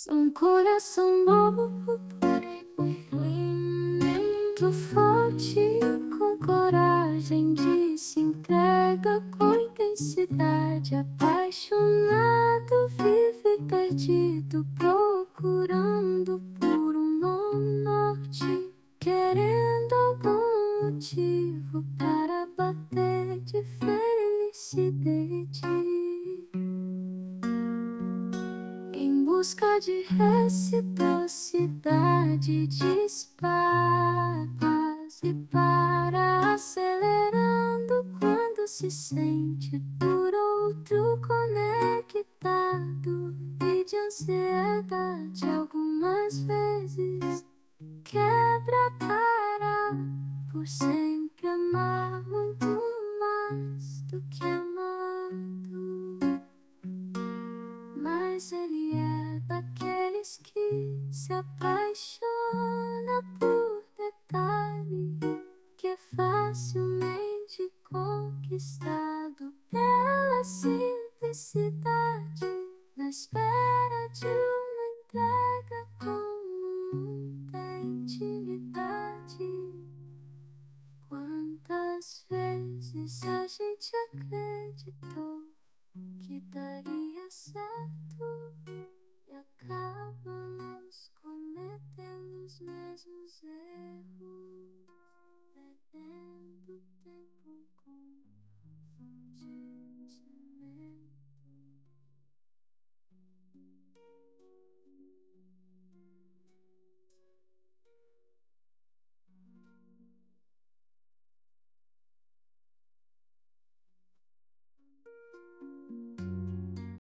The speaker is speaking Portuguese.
Um coração novo, muito forte, com coragem de se entrega com intensidade. Apaixonado, vive perdido, procurando por um novo norte, querendo algum motivo para bater de felicidade. Em busca de reciprocidade, disparas e para, acelerando quando se sente por outro conectado. E de ansiedade algumas vezes quebra a cara por sempre amar muito mais do que amado. Mas ele é daqueles que se apaixona por detalhe, que é facilmente conquistado pela simplicidade, na espera de uma entrega.